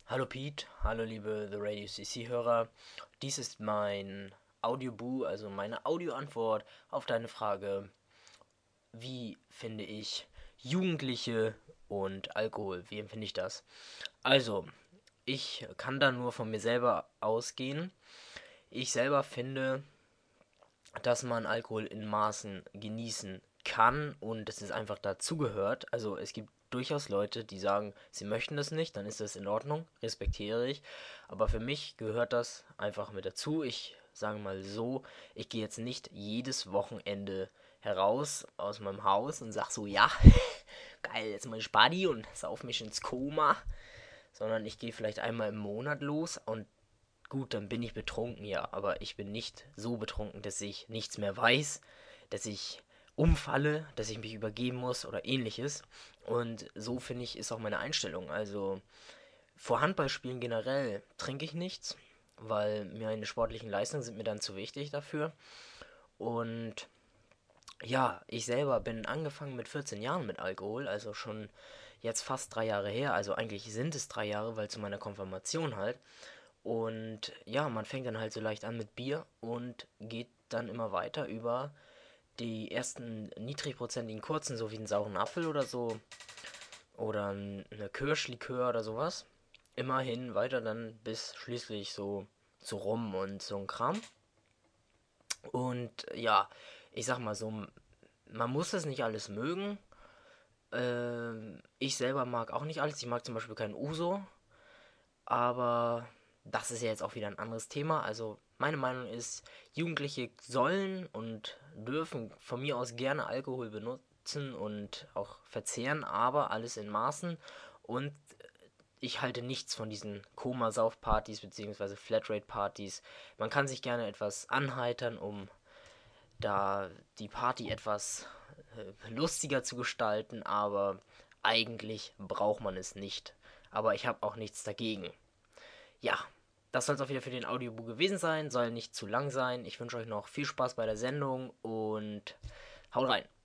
Hallo Pete, hallo liebe The Radio CC-Hörer. Dies ist mein Audioboo, also meine Audioantwort auf deine Frage, wie finde ich Jugendliche und Alkohol? Wie empfinde ich das? Also, ich kann da nur von mir selber ausgehen. Ich selber finde, dass man Alkohol in Maßen genießen kann und dass es einfach dazugehört. Also es gibt durchaus Leute, die sagen, sie möchten das nicht, dann ist das in Ordnung, respektiere ich. Aber für mich gehört das einfach mit dazu. Ich sage mal so, ich gehe jetzt nicht jedes Wochenende heraus aus meinem Haus und sag so, ja, geil, jetzt mal Spadi und sauf mich ins Koma, sondern ich gehe vielleicht einmal im Monat los und gut, dann bin ich betrunken, ja, aber ich bin nicht so betrunken, dass ich nichts mehr weiß, dass ich umfalle, dass ich mich übergeben muss oder ähnliches. Und so finde ich, ist auch meine Einstellung. Also vor Handballspielen generell trinke ich nichts, weil meine sportlichen Leistungen sind mir dann zu wichtig dafür. Und ja, ich selber bin angefangen mit 14 Jahren mit Alkohol, also schon jetzt fast 3 Jahre her. Also eigentlich sind es 3 Jahre, weil zu meiner Konfirmation halt. Und ja, man fängt dann halt so leicht an mit Bier und geht dann immer weiter über die ersten niedrigprozentigen kurzen, so wie einen sauren Apfel oder so, oder eine Kirschlikör oder sowas. Immerhin weiter dann bis schließlich so zu Rum und so ein Kram. Und ja, ich sag mal so, man muss das nicht alles mögen. Ich selber mag auch nicht alles. Ich mag zum Beispiel kein Uso. Aber das ist ja jetzt auch wieder ein anderes Thema. Also meine Meinung ist, Jugendliche sollen und dürfen von mir aus gerne Alkohol benutzen und auch verzehren, aber alles in Maßen. Und ich halte nichts von diesen Koma-Sauf-Partys bzw. Flatrate-Partys. Man kann sich gerne etwas anheitern, um da die Party etwas lustiger zu gestalten, aber eigentlich braucht man es nicht. Aber ich habe auch nichts dagegen. Ja, das soll es auch wieder für den Audiobook gewesen sein. Soll nicht zu lang sein. Ich wünsche euch noch viel Spaß bei der Sendung und haut rein.